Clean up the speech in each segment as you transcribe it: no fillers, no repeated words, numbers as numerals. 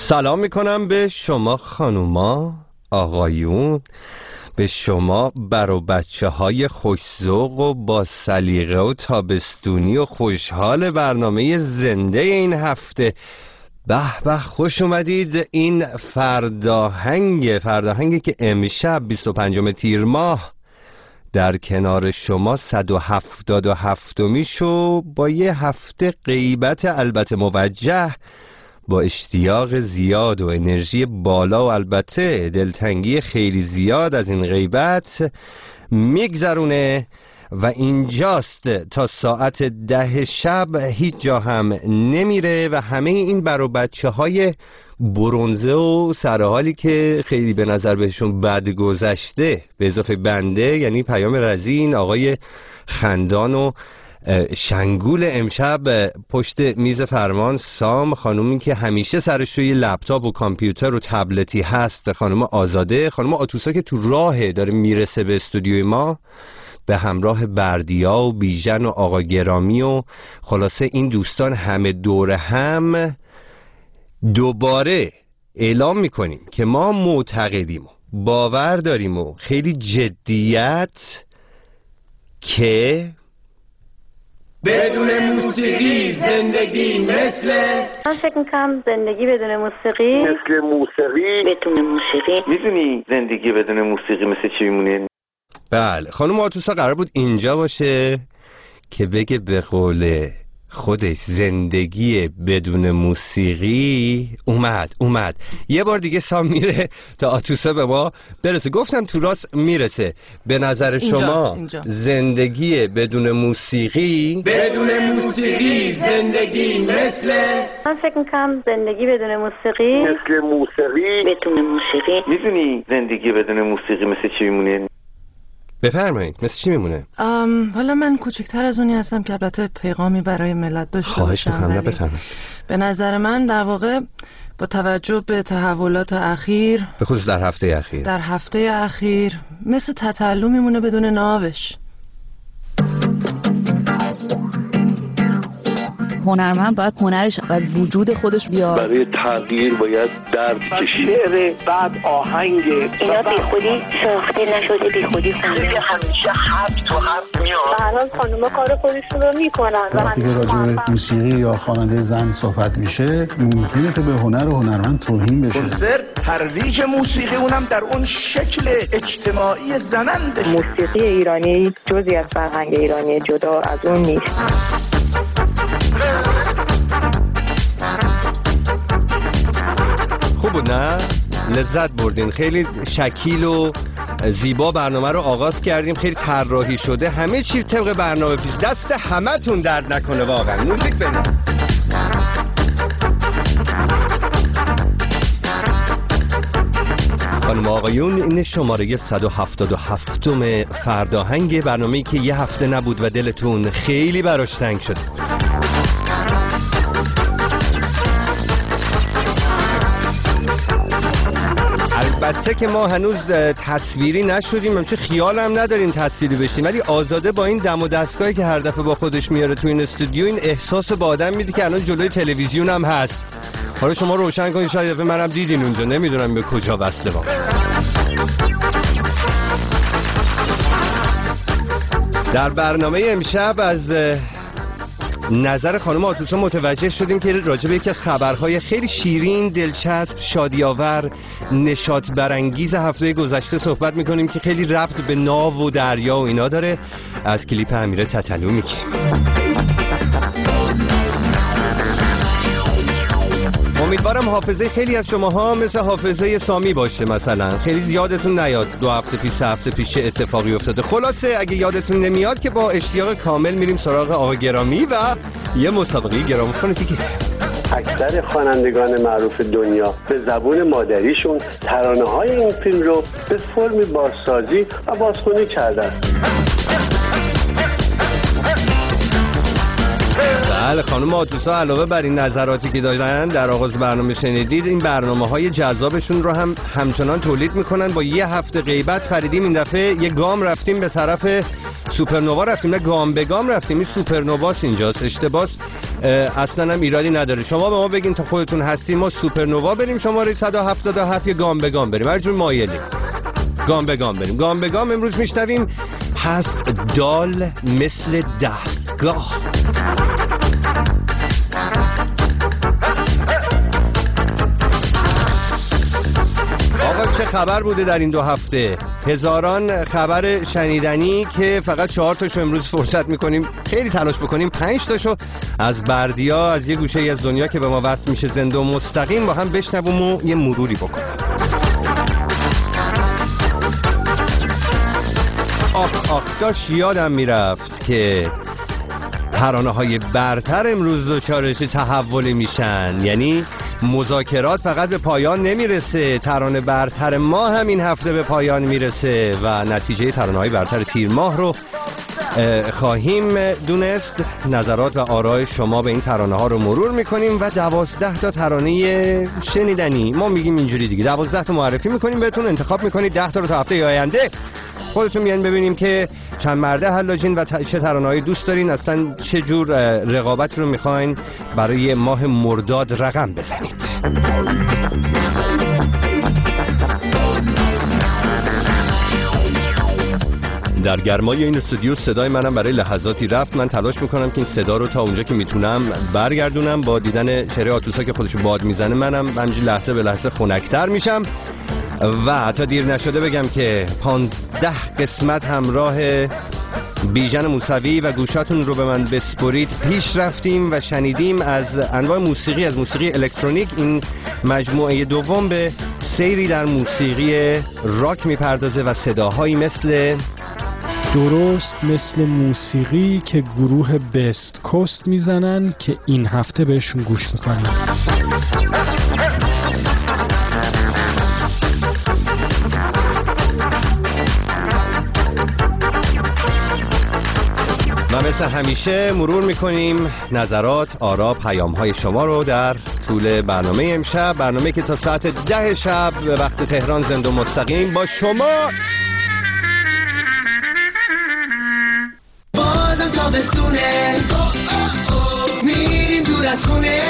سلام میکنم به شما خانوما، آقایون، به شما بر و بچه های خوش‌ذوق و با سلیقه و تابستونی و خوشحال برنامه زنده این هفته. به به، خوش اومدید. این فرداهنگی که امشب 25 تیر ماه در کنار شما 177میشو با یه هفته غیبت البته موجه، با اشتیاق زیاد و انرژی بالا و البته دلتنگی خیلی زیاد از این غیبت میگذرونه و اینجاست تا ساعت 10 شب، هیچ جا هم نمیره و همه این بر و بچه های برنزه و سرحالی که خیلی به نظر بهشون بد گذشته، به اضافه بنده یعنی پیام رزین، آقای خندان و شنگول امشب پشت میز فرمان، سام، خانومی که همیشه سرش روی لپتاپ و کامپیوتر و تبلتی هست خانم آزاده، خانم آتوسا که تو راهه داره میرسه به استودیوی ما به همراه بردیا و بیژن و آقا گرامی و خلاصه این دوستان همه دور هم. دوباره اعلام میکنیم که ما معتقدیم و باور داریم و خیلی جدیت که بدون موسیقی زندگی من فکر میکنم زندگی بدون موسیقی مثل موسیقی بدون موسیقی. میدونی زندگی بدون موسیقی مثل چی میمونه؟ بله، خانم آتوسا قرار بود اینجا باشه که بگه به قول خودش زندگی بدون موسیقی. اومد یه بار دیگه سام میره تا آتوسا به ما برسه. گفتم تو راست میرسه. به نظر شما اینجا. زندگی بدون موسیقی زندگی من فکر میکنم زندگی بدون موسیقی مثل موسیقی بدون موسیقی. میدونی زندگی بدون موسیقی مثل چی میمونه؟ بفرمایید. مثل چی میمونه؟ حالا من کوچکتر از اونی هستم که البته پیغامی برای ملت داشته باشم. خواهش میکنم. بفرمایید. به نظر من در واقع با توجه به تحولات اخیر، به خصوص در هفته اخیر مثل تتلو میمونه بدون ناوش. هنرمند باید هنرش از وجود خودش بیاد. برای تغییر باید درد کشید. شعر بعد آهنگ اینا بی خودی ساخته نشده، بی خودی خونده. همیشه حرف تو حرف میاد. الان خانوما کار خودشون رو میکنن. وقتی که راجع به موسیقی یا خواننده زن صحبت میشه، ممکنه که به هنر و هنرمند توهین بشه. کنسرت ترویج موسیقی، اونم در اون شکل اجتماعی زننده. موسیقی ایرانی جزئی از فرهنگ ایرانی، جدا از اون نیست. خوب بود نه؟ لذت بردین. خیلی شکیل و زیبا برنامه رو آغاز کردیم. خیلی طراحی شده، همه چی طبق برنامه پیش. دست همتون درد نکنه واقعا. موزیک بده. خانم آقایون، این شماره 177 فرداهنگ، برنامه‌ای که یه هفته نبود و دلتون خیلی براش تنگ شده. البته که ما هنوز تصویری نشدیم، همچه خیالم نداریم تصویری بشیم، ولی آزاده با این دم و دستگاهی که هر دفعه با خودش میاره تو این استودیو، این احساس با آدم میده که الان جلوی تلویزیون هم هست. حالا شما روشن کنید، شاید دفعه منم دیدین اونجا، نمیدونم به کجا وصله با. در برنامه امشب از نظر خانم آتوسا متوجه شدیم که راجع به یکی از خبرهای خیلی شیرین، دلچسب، شادی‌آور، نشاط برانگیز هفته گذشته صحبت میکنیم که خیلی ربط به ناو و دریا و اینا داره. از کلیپ امیره تتلو میگیم. امیدوارم حافظه خیلی از شماها مثل حافظه سامی باشه. مثلا خیلی زیادتون نیاد 2 هفته پیش، 3 هفته پیش چه اتفاقی افتاده. خلاصه اگه یادتون نمیاد که با اشتیاق کامل میریم سراغ آقا گرامی و یه مسابقه گرامافون دیگه. اکثر خوانندگان معروف دنیا به زبون مادریشون ترانه‌های این فیلم رو به فرمی بازسازی و بازخوانی کردن. بله، خانم آتوسا علاوه بر این نظراتی که دارن در آغاز برنامه شنیدید، این برنامه‌های جذابشون رو هم همچنان تولید میکنن. با یه هفته غیبت پریدیم این دفعه یه گام رفتیم به طرف سوپرنوا، رفتیم نه گام به گام رفتیم. این سوپرنواست اینجاست، اشتباس. اصلا هم ایرادی نداره. شما به ما بگین تا خودتون هستین، ما سوپرنووا بریم شماره 177 یا گام به گام بریم، هر جور مایلیم گام به گام بریم. گام به گام امروز میشنویم هست دال مثل دستگاه. آقا چه خبر بوده در این 2 هفته؟ هزاران خبر شنیدنی که فقط 4 تاشو امروز فرصت میکنیم خیلی تلاش بکنیم 5 تاشو از بردیا، از یه گوشه از دنیا که به ما وصل میشه زنده و مستقیم با هم بشنویم و یه مروری بکنیم. آخ داشت یادم میرفت که ترانه های برتر امروز دچار تحولی میشن، یعنی مذاکرات فقط به پایان نمیرسه، ترانه برتر ما هم این هفته به پایان میرسه و نتیجه ترانه های برتر تیر ماه رو خواهیم دونست. نظرات و آرای شما به این ترانه ها رو مرور میکنیم و 12 تا ترانه شنیدنی، ما میگیم اینجوری دیگه 12 تا معرفی میکنیم بهتون، انتخاب میکنید 10 تا رو تا هفته آینده خودتون میان ببینیم که چند مرده حلاجین و چه ترانه‌هایی دوست دارین، اصلا چه جور رقابت رو میخواین برای ماه مرداد رقم بزنید. در گرمای این استودیو صدای منم برای لحظاتی رفت. من تلاش میکنم که این صدا رو تا اونجا که میتونم برگردونم. با دیدن چهره آتوسا که خودشو باد میزنه منم همینجوری لحظه به لحظه خنک‌تر میشم و تا دیر نشده بگم که 15 قسمت همراه بیژن موسوی و گوشاتون رو به من بسپرید پیش رفتیم و شنیدیم از انواع موسیقی، از موسیقی الکترونیک. این مجموعه دوم به سیری در موسیقی راک میپردازه و صداهایی درست مثل موسیقی که گروه بست کوست میزنن که این هفته بهشون گوش میکنیم. و مثل همیشه مرور میکنیم نظرات، آرا، پیام‌های شما رو در طول برنامه امشب، برنامه که تا ساعت 10 شب به وقت تهران زنده و مستقیم با شما. بازم تابستونه میریم دور از خونه،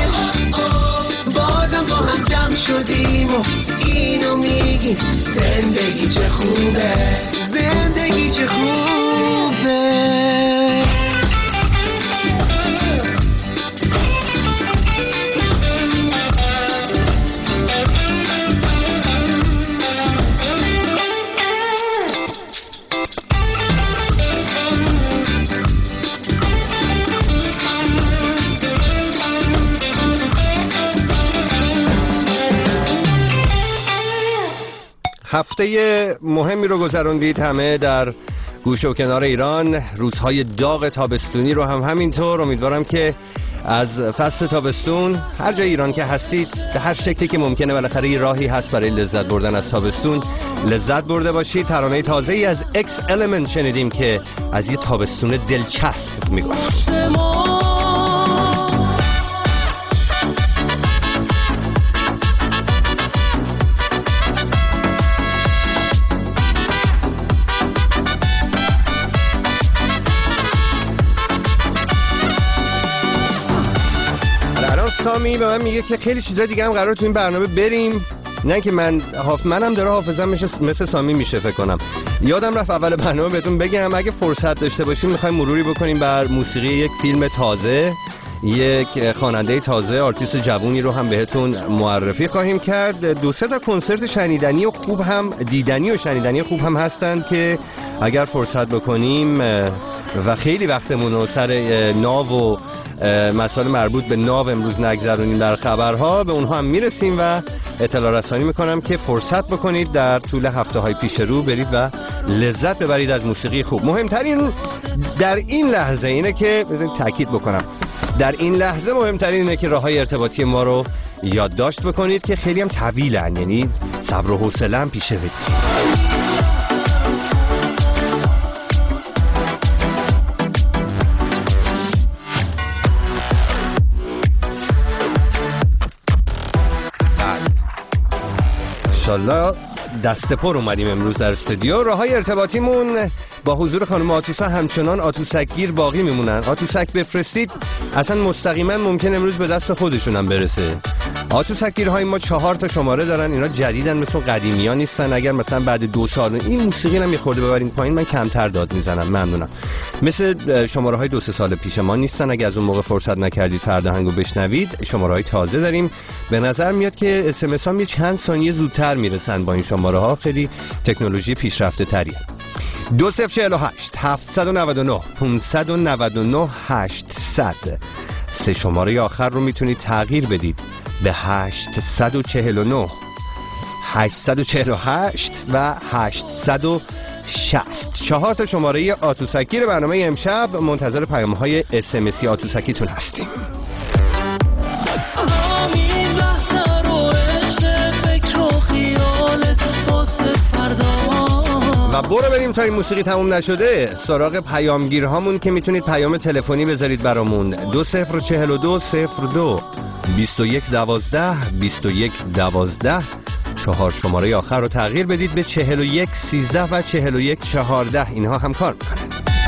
بازم با هم جمع شدیم و اینو میگیم زندگی چه خوبه، زندگی چه خوبه. هفته مهمی رو گذروندید همه در گوشه و کنار ایران، روزهای داغ تابستونی رو هم همینطور. امیدوارم که از فصل تابستون هر جای ایران که هستید به هر شکلی که ممکنه بالاخره یه راهی هست برای لذت بردن از تابستون لذت برده باشید. ترانه تازه‌ای از اکس المنت شنیدیم که از یه تابستون دلچسب میگفت. سامی به من میگه که خیلی چیزا دیگه هم قرار تو این برنامه بریم، نه که منم داره حافظم مثل سامی میشه فکر کنم. یادم رفت اول برنامه بهتون بگم اگه فرصت داشته باشیم میخوایم مروری بکنیم بر موسیقی یک فیلم تازه، یک خواننده تازه، آرتیست جوونی رو هم بهتون معرفی خواهیم کرد. 2-3 تا کنسرت شنیدنی و خوب هم دیدنی و شنیدنی خوب هم هستن که اگر فرصت بکنیم و خیلی وقتمون رو سر ناو و مسائل مربوط به ناو امروز نگذرونیم در خبرها، به اونها هم میرسیم و اطلاع رسانی میکنم که فرصت بکنید در طول هفته های پیش رو برید و لذت ببرید از موسیقی خوب. مهمترین در این لحظه اینه که تاکید بکنم، در این لحظه مهمترین اینه که راههای ارتباطی ما رو یادداشت بکنید که خیلی هم طویلن، یعنی صبر و حوصله هم پیشه بدید. انشالله دست پر اومدیم امروز در استودیو. راههای ارتباطیمون با حضور خانم آتوسا همچنان آتوسکگیر باقی میمونن. آتوسک بفرستید اصلا مستقیما ممکن امروز به دست خودشون هم برسه. آتوسکگیرهای ما 4 تا شماره دارن، اینا جدیدن، مثل قدیمی‌ها نیستن. اگر مثلا بعد 2 سال این موسیقی رو می‌خورده ببرین پایین من کمتر داد میزنم، ممنونم. مثل شماره‌های 2-3 سال پیش ما نیستن. اگه از اون موقع فرصت نکردید فردا هنگو بشنوید، شماره‌های تازه داریم. به نظر میاد که اس ام اس ها چند ثانیه زودتر میرسن با این شماره‌ها، خیلی تکنولوژی پیشرفته تریه. 2048 799 599 800 سه شماره آخر رو میتونید تغییر بدید به 849 848 و 860. 4 تا شماره آتوسکگیر برنامه امشب. منتظر پیام‌های اس ام اسی آتوسکیتون هستیم. و برو بریم تا این موسیقی تموم نشده سراغ پیامگیرهامون که میتونید پیام تلفنی بذارید برامون. 2042 02 21 12 21 12. 4 شماره آخر رو تغییر بدید به 41 13 و 41 14. اینها هم کار میکنن.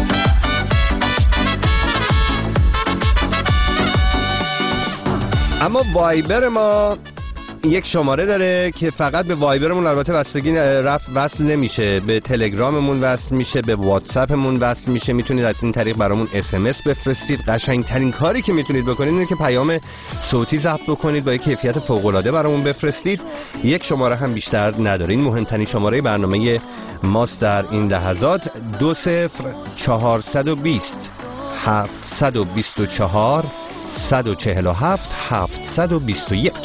اما وایبر ما یک شماره داره که فقط به وایبرمون البته بستگی وصل نمیشه، به تلگراممون وصل میشه، به واتساپمون وصل میشه. میتونید از این طریق برامون اس ام اس بفرستید. قشنگترین کاری که میتونید بکنید اینه که پیام صوتی ضبط بکنید با یک کیفیت فوق العاده برامون بفرستید. یک شماره هم بیشتر نداره. این مهمترین شماره برنامه ماست در این لحظات. 20420 724 147 721.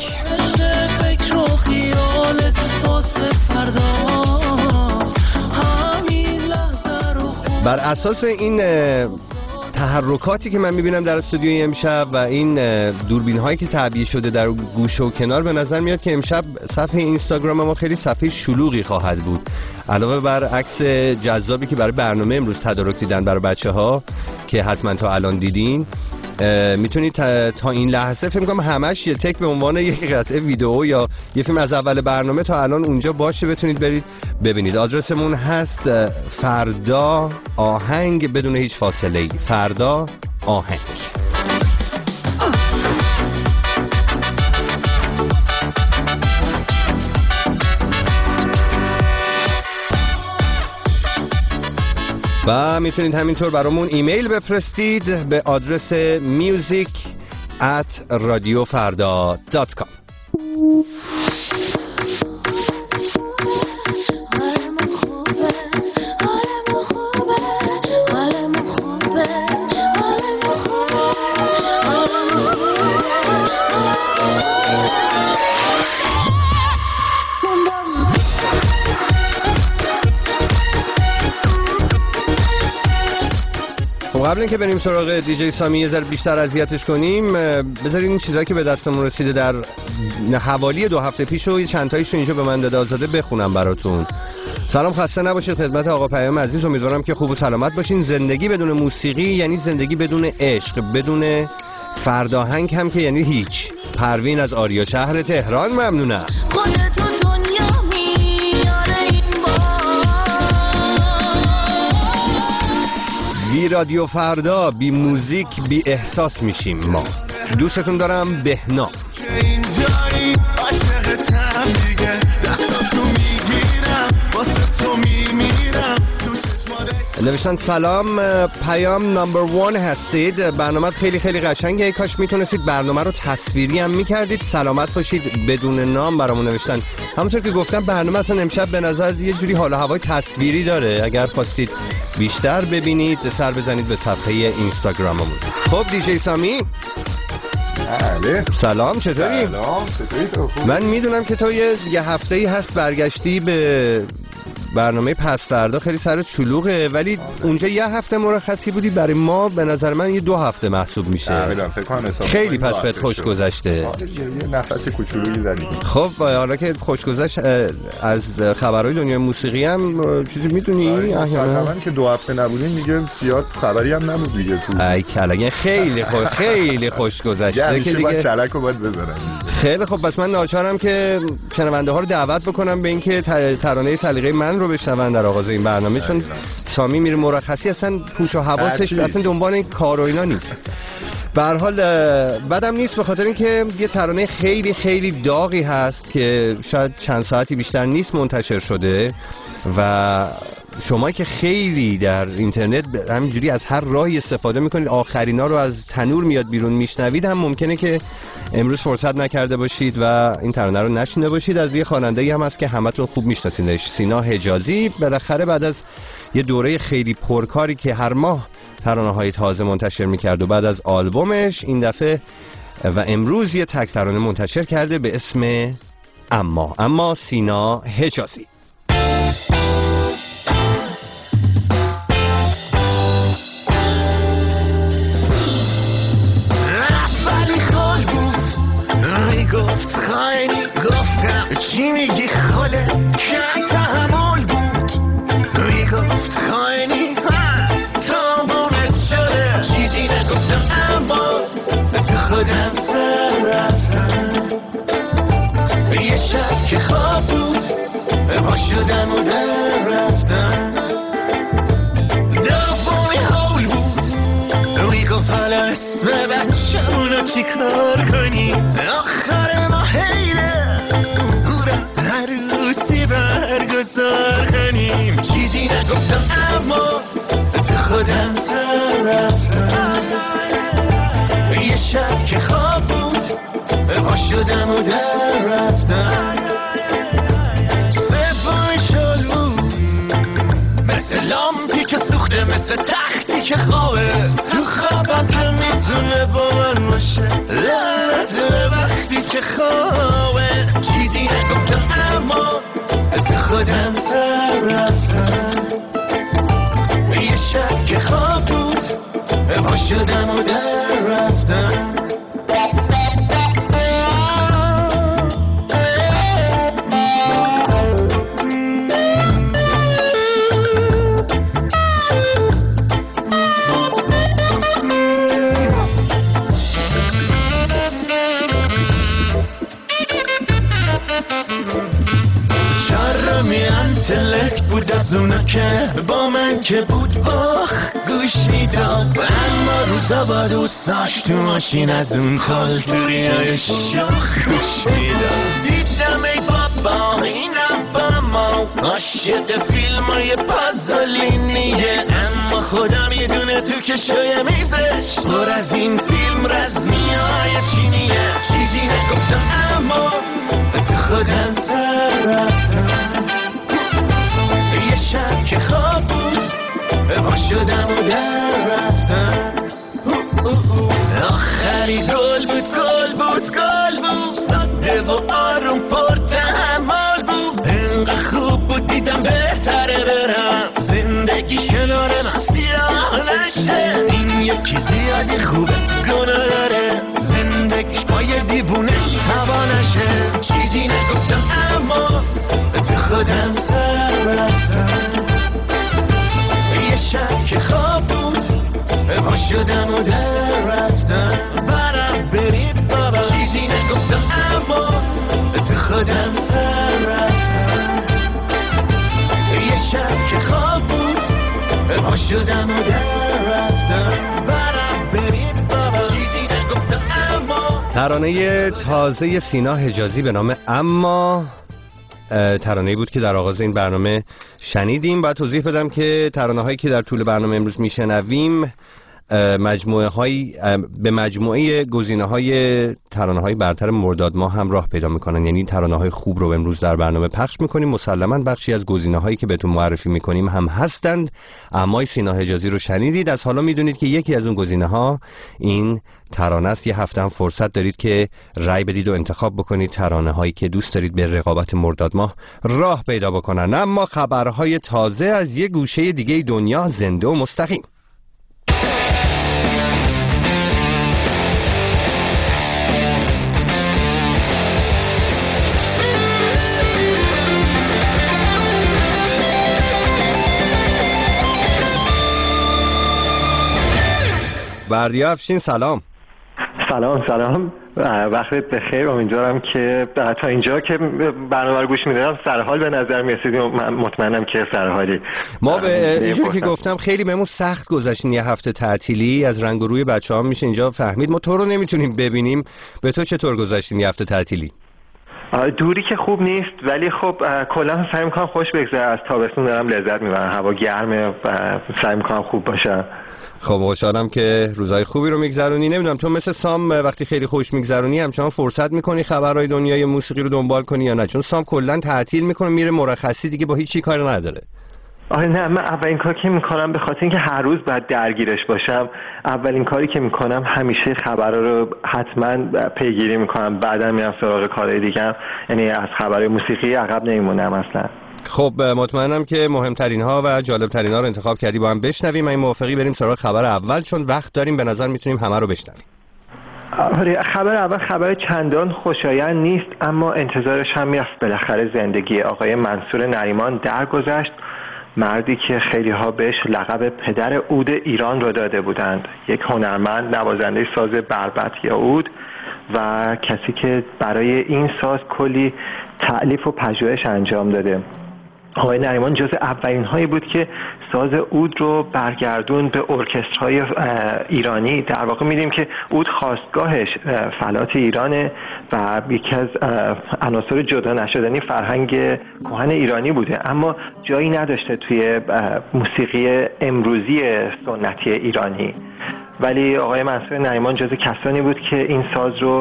بر اساس این تحرکاتی که من میبینم در استودیوی امشب و این دوربین هایی که تعبیه شده در گوشه و کنار، به نظر میاد که امشب صفحه اینستاگرام ما خیلی صفحه شلوغی خواهد بود. علاوه بر عکس جذابی که برای برنامه امروز تدارک دیدن برای بچه ها که حتما تا الان دیدین، میتونید تا این لحظه فکر کنم همش یه تک به عنوان یک قطعه ویدیو یا یه فیلم از اول برنامه تا الان اونجا باشه، بتونید برید ببینید. آدرسمون هست فردا آهنگ بدون هیچ فاصله‌ای. فردا آهنگ. و میتونید همینطور برامون ایمیل بفرستید به آدرس music@radiofarda.com. قبل اینکه بریم سراغ دیجی سامی یه ذره بیشتر اذیتش کنیم، بذارید این چیزایی که به دستمون رسیده در حوالی 2 هفته پیش و چند تاییشو اینجا به من داده آزاده بخونم براتون. سلام، خسته نباشید خدمت آقا پیام عزیز. امیدوارم که خوب و سلامت باشین. زندگی بدون موسیقی یعنی زندگی بدون عشق، بدون فرداهنگ هم که یعنی هیچ. پروین از آریا شهر تهران، ممنونم. بی رادیو فردا، بی موزیک، بی احساس میشیم ما. دوستتون دارم. بهنا. نوشتن سلام، پیام نمبر 1 هستید. برنامه خیلی خیلی قشنگه. ای کاش میتونستید برنامه رو تصویری هم میکردید. سلامت باشید. بدون نام برامون نوشتن. همونطور که گفتم برنامه اصلا امشب به نظر یه جوری حال و هوای تصویری داره. اگر خواستید بیشتر ببینید سر بزنید به صفحه اینستاگراممون. خب دیجی سامی، بله سلام، چطوری؟ سلام، چطوری تو؟ من میدونم که تو یه هفته‌ای هست برگشتی به برنامه پس فردا خیلی سر شلوغه، ولی اونجا یه هفته مرخصی بودی، برای ما به نظر من یه 2 هفته محسوب میشه. خیلی پس بهت خوش گذشته. یه نفس کوچولویی زدی. خب حالا که خوش گذشت، از خبرهای دنیای موسیقی هم چیزی میدونی؟ احیانا که 2 هفته نبودیم میگه زیاد خبری هم نبود دیگه تو. ای کلگه خیلی خوش گذشته که دیگه کلکو باید بذارن. خیلی خب، پس من ناچارم که شنونده ها رو دعوت بکنم به اینکه ترانه سلیقه من رو بشنون در آغاز این برنامه، چون سامی میره مرخصی، اصلا پوش و حواسش اصلا دنبال این کار و اینا نیست. به هر حال بدم نیست، به خاطر اینکه یه ترانه خیلی داغی هست که شاید چند ساعتی بیشتر نیست منتشر شده و شما که خیلی در اینترنت همینجوری از هر راهی استفاده میکنید، آخرینا رو از تنور میاد بیرون میشنوید، هم ممکنه که امروز فرصت نکرده باشید و این ترانه رو نشنیده باشید. از یه خواننده‌ای هم هست که همتون خوب میشناسیدش، سینا حجازی. بالاخره بعد از یه دوره خیلی پرکاری که هر ماه ترانه‌های تازه منتشر میکرد و بعد از آلبومش این دفعه و امروز یه تک ترانه منتشر کرده به اسم اما سینا حجازی. گفت خیلی گفتم چی میگی خاله کم تحمل بود، میگفت خیلی تابونت شده، چیزی نگفتم اما تو خودم سر رفتم، یه شب که خواب بود با شدم و در رفتم، دومی حول بود، میگفت حالا اسم بچه‌مونو چی کار کنی، آخر ما حیله عروسی برگزار کنیم، چیزی نگفتم اما تو خودم سر رفتم، یه شب که خواب بود با شدم و در رفتم، سومی شل بود مثل لامپی که سوخته، مثل تختی که خوابه تو خوابم که میتونه با من باشه، لعنت وقتی که خوابه، چیزی نگفتم اما تو خودم سر رفتم، یه شب که خواب بود با شدم و در رفتم. بود از اونا که با من که بود باخ گوش میداد، اما روزا با دوستاش تو ماشین از اون خالتوریای شاخ گوش میداد، دیدم ای بابا اینم با ما عاشق فیلمای پازولینیه، اما خدا میدونه تو کشوی میزش پر از این فیلم رزمیای چینیه، چیزی نگفتم اما تو خودم سر رفتم، یه شب که خواب بود با شدم و در رفتم، آخری گل بود ساده و آروم پر تحمل بود، اینقدر خوب بود دیدم بهتره برم زندگیش کنار من سیاه نشه، این یکی زیادی خوبه گناه داره زندگیش با یه دیوونه تبا نشه، چیزی نگفتم اما تو خودم سر رفتم، یه شب که خواب بود با شدم و در رفتم، برم برید بابا، چیزی نگفتم اما تو خودم سر رفتم، یه شب که خواب بود با شدم و در رفتم، برم برید بابا، چیزی نگفتم اما. ترانه تازه سینا حجازی به نام اما، ترانه‌ای بود که در آغاز این برنامه شنیدیم. باید توضیح بدم که ترانه‌هایی که در طول برنامه امروز میشنویم به مجموعه گزینه‌های ترانه‌های برتر مرداد ماه هم راه پیدا میکنن. یعنی ترانه‌های خوب رو امروز در برنامه پخش میکنیم. مسلماً بخشی از گزینه‌هایی که بهتون معرفی میکنیم هم هستند. اما سینا حجازی رو شنیدید، از حالا میدونید که یکی از اون گزینه‌ها این ترانه است. یه هفته هم فرصت دارید که رأی بدید و انتخاب بکنید ترانه‌هایی که دوست دارید به رقابت مرداد ماه راه پیدا بکنن. اما خبرهای تازه از یه گوشه دیگه دنیا، زنده و مستقیم. بردیا افشین سلام. سلام وقتت بخیر. امیدوارم که تا اینجا که برنامه رو گوش میدادم سرحال به نظر میرسیدیم و من مطمئنم که سرحالی. ما به اینجور که گفتم خیلی بهمون سخت گذشتین یه هفته تعطیلی، از رنگ و روی بچه‌ها میشه اینجا فهمید. ما تو رو نمیتونیم ببینیم، به تو چطور گذشتین یه هفته تعطیلی؟ دوری که خوب نیست، ولی خب کلا سعی میکنم خوش بگذره. از تابستون دارم لذت میبرم، هوا گرمه و سعی میکنم خوب باشه. خب خوشحالم که روزای خوبی رو میگذرونی. نمیدونم تو مثل سام وقتی خیلی خوش میگذرونی همچنان فرصت میکنی خبرهای دنیای موسیقی رو دنبال کنی یا نه؟ چون سام کلا تعطیل میکنه میره مرخصی دیگه، با هیچ چی کار نداره. نه، من اولین کاری که میکنم به خاطر اینکه هر روز باید درگیرش باشم، اولین کاری که میکنم همیشه خبرها رو حتما پیگیری میکنم، بعدا میرم سراغ کارهای دیگه. یعنی از خبرهای موسیقی عقب نمیمونم اصلا. خب مطمئنم که مهمترین ها و جالب ترین ها رو انتخاب کردی، با هم بشنویم. من موافقی بریم سراغ خبر اول چون وقت داریم، به نظر میتونیم همه رو بشنویم. خبر اول خبر چندان خوشایند نیست، اما انتظارش هم میرفت. بالاخره زندگی آقای منصور نریمان درگذشت، مردی که خیلی ها بهش لقب پدر عود ایران رو داده بودند. یک هنرمند، نوازنده ساز بربط یا عود و کسی که برای این ساز کلی تألیف و پژوهش انجام داده. آقای نریمان جز اولین هایی بود که ساز عود رو برگردون به ارکسترهای ایرانی. در واقع می‌دیم که عود خاستگاهش فلات ایرانه و یکی از عناصر جدا نشدنی فرهنگ کهن ایرانی بوده، اما جایی نداشته توی موسیقی امروزی سنتی ایرانی. ولی آقای منصور نریمان جز کسانی بود که این ساز رو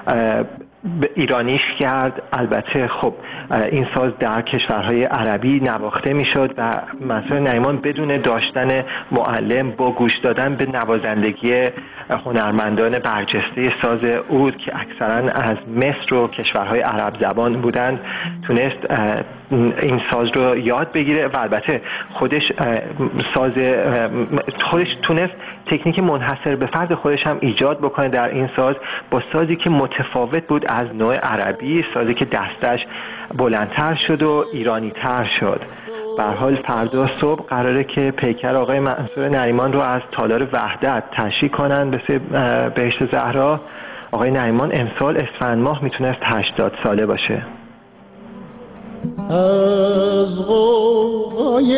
به ایرانیش کرد. البته خب این ساز در کشورهای عربی نواخته میشد و منصور نریمان بدون داشتن معلم، با گوش دادن به نوازندگی هنرمندان برجسته ساز عود که اکثرا از مصر و کشورهای عرب زبان بودند، تونست این ساز رو یاد بگیره و البته خودش تونست تکنیک منحصر به فرد خودش هم ایجاد بکنه در این ساز، با سازی که متفاوت بود از نوع عربی، سازی که دستش بلندتر شد و ایرانی تر شد. به هر حال فردا صبح قراره که پیکر آقای منصور نریمان رو از تالار وحدت تشییع کنن به بهشت زهرا. آقای نریمان امسال اسفند ماه میتونست 80 ساله باشه. از غوغای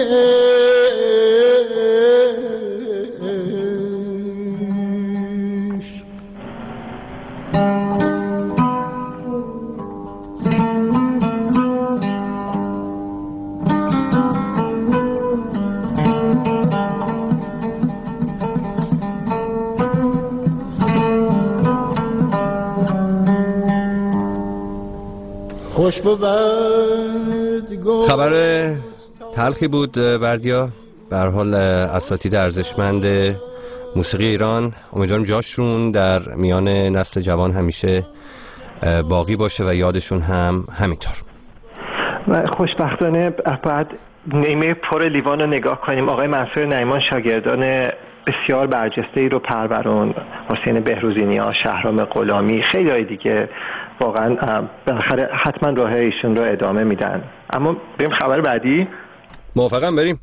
خبر تلخی بود بردیا. به هر حال اساتید ارزشمند موسیقی ایران، امیدوارم جاشون در میان نسل جوان همیشه باقی باشه و یادشون هم همینطور. و خوشبختانه بعد نیمه پر لیوان رو نگاه کنیم. آقای منصور نریمان شاگردان بسیار برجسته‌ای رو پرورون، حسین بهروزینیا، شهرام غلامی، خیلی های دیگه. واقعا بالاخره حتما راه ایشون رو ادامه میدن. اما بریم خبر بعدی. موافقم بریم.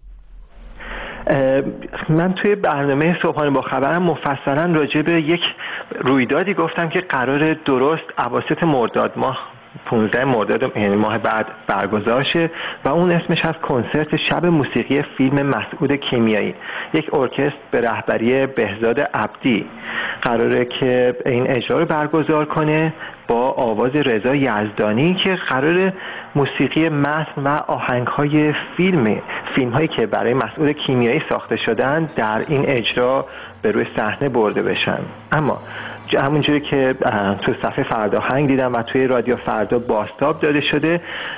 من توی برنامه صبحانه با خبرم مفصلا راجع به یک رویدادی گفتم که قرار درست اواسط مرداد ماه 15 مرداد یعنی ماه بعد برگزار شه و اون اسمش از کنسرت شب موسیقی فیلم مسعود کیمیایی. یک ارکستر به رهبری بهزاد عبدی قراره که این اجرا رو برگزار کنه با آواز رضا یزدانی که قراره موسیقی متن و آهنگ‌های فیلم‌هایی که برای مسعود کیمیایی ساخته شدن در این اجرا به روی صحنه برده بشن. اما همونجوری که تو صفحه فردا آهنگ دیدم و توی رادیو فردا بازتاب داده شده،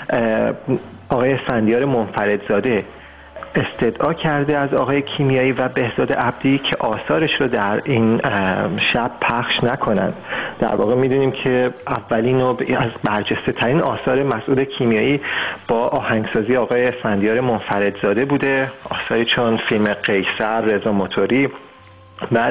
آقای اسفندیار منفردزاده استدعا کرده از آقای کیمیایی و بهزاد عبدی که آثارش رو در این شب پخش نکنند. در واقع میدونیم که اولین و از برجسته ترین آثار مسعود کیمیایی با آهنگسازی آقای اسفندیار منفردزاده بوده، آثاری چون فیلم قیصر، رضا موتوری. بعد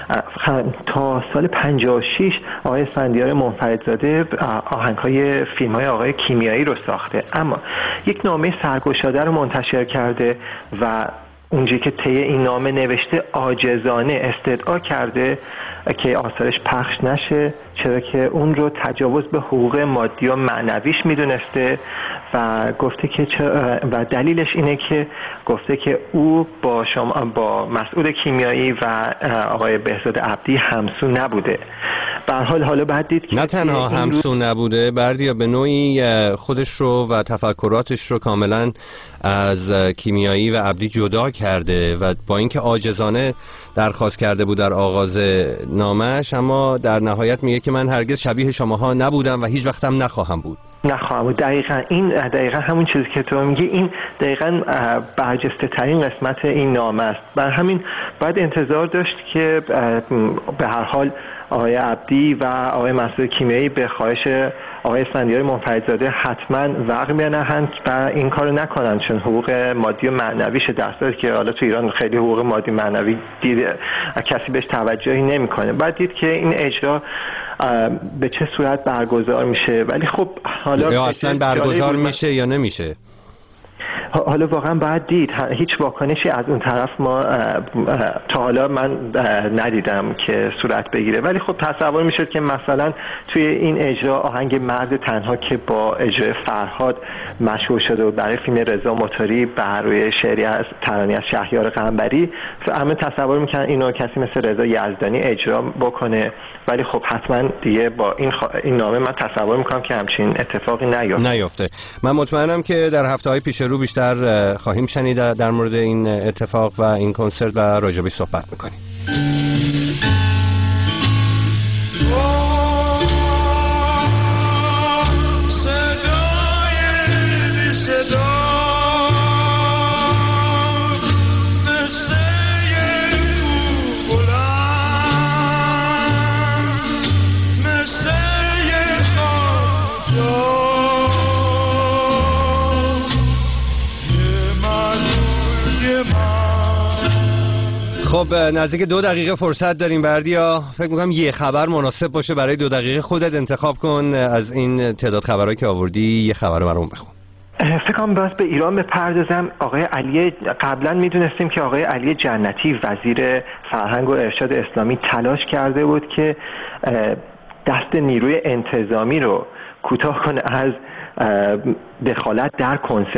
تا سال 56 آقای اسفندیار منفردزاده آهنگ‌های فیلم‌های آقای کیمیایی رو ساخته، اما یک نامه سرگشاده رو منتشر کرده و اونجایی که طی این نامه نوشته عاجزانه استدعا کرده که آثارش پخش نشه، چرا که اون رو تجاوز به حقوق مادی و معنویش میدونسته و گفته که و دلیلش اینه که گفته که او با مسعود کیمیایی و آقای بهزاد عبدی همسو نبوده. به هر حال حالا بعد دید که نه تنها همسو نبوده، بردیا به نوعی خودش رو و تفکراتش رو کاملا از کیمیایی و عبدی جدا کرده و با اینکه عاجزانه درخواست کرده بود در آغاز نامش، اما در نهایت میگه که من هرگز شبیه شماها نبودم و هیچ وقت هم نخواهم بود. دقیقا همون چیزی که تو میگی، این دقیقا برجسته ترین قسمت این نامه است. بر همین باید انتظار داشت که به هر حال آقای عبدی و آقای مسعود کیمیایی به خواهش آقای اسفندیار منفردزاده حتما وقع بیانهند و این کارو نکنن، چون حقوق مادی و معنویش در صورتی که حالا تو ایران خیلی حقوق مادی و معنوی کسی بهش توجهی نمیکنه. بعد دید که این اجرا به چه صورت برگزار میشه، ولی خب حالا یا اصلا برگزار میشه یا نمیشه. حالا واقعا باید دید، هیچ واکنشی از اون طرف ما تا حالا من ندیدم که صورت بگیره، ولی خب تصور میشد که مثلا توی این اجرا آهنگ مرد تنها که با اجرای فرهاد مشهور شده و برای فیلم رضا موتوری بر روی شعری از ترانه از شهریار قنبری، همه تصور میکنن اینو کسی مثل رضا یزدانی اجرا بکنه، ولی خب حتما دیگه با این نامه من تصور میکنم که همچین اتفاقی نیفته. من مطمئنم که در هفته‌های پیش رو بیشتر خواهیم شنید در مورد این اتفاق و این کنسرت و راجبش صحبت میکنیم. خب نزدیک 2 دقیقه فرصت داریم بردیا، فکر میکنم یه خبر مناسب باشه برای 2 دقیقه. خودت انتخاب کن از این تعداد خبرهایی که آوردی، یه خبر رو برام بخون. فکر کنم باز به ایران بپردازم. آقای علی، قبلا میدونستیم که آقای علی جنتی وزیر فرهنگ و ارشاد اسلامی تلاش کرده بود که دست نیروی انتظامی رو کوتاه کنه از دخالت در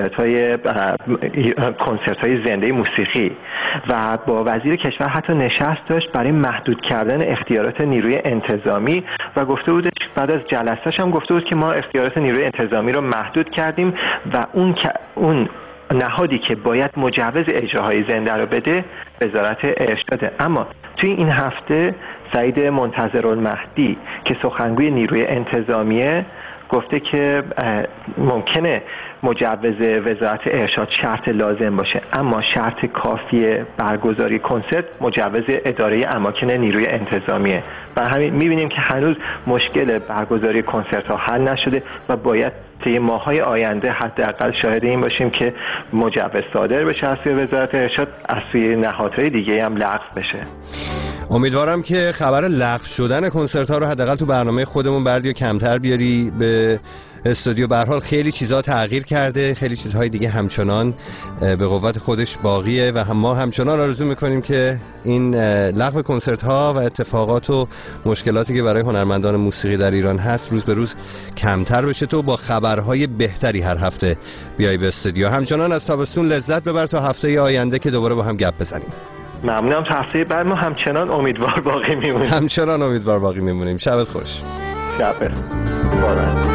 کنسرت های زنده موسیقی و با وزیر کشور حتی نشست داشت برای محدود کردن اختیارات نیروی انتظامی و گفته بود بعد از جلسه‌اش هم گفته بود که ما اختیارات نیروی انتظامی رو محدود کردیم و اون نهادی که باید مجوز اجراهای زنده رو بده وزارت ارشاده. اما توی این هفته سعید منتظرالمهدی که سخنگوی نیروی انتظامیه گفته که ممکنه مجوز وزارت ارشاد شرط لازم باشه، اما شرط کافی برگزاری کنسرت مجوز اداره اماکن نیروی انتظامیه. برای همین می‌بینیم که هنوز مشکل برگزاری کنسرت ها حل نشده و باید طی ماه‌های آینده حداقل شاهد این باشیم که مجوز صادر بشه از سوی وزارت ارشاد، از سوی نهادهای دیگه هم لغو بشه. امیدوارم که خبر لغو شدن کنسرت ها رو حداقل تو برنامه خودمون بردی و کمتر بیاری به استودیو به هر حال خیلی چیزا تغییر کرده، خیلی چیزهای دیگه همچنان به قوت خودش باقیه و ما همچنان آرزو میکنیم که این لغو کنسرت ها و اتفاقات و مشکلاتی که برای هنرمندان موسیقی در ایران هست روز به روز کمتر بشه، تو با خبرهای بهتری هر هفته بیای به استودیو. همچنان از تابستون لذت ببر تا هفته آینده که دوباره با هم گپ بزنیم. ممنونم. تا هفته بعد ما همچنان امیدوار باقی میمونیم. همچنان امیدوار باقی میمونیم. شبت خوش. شب بخیر.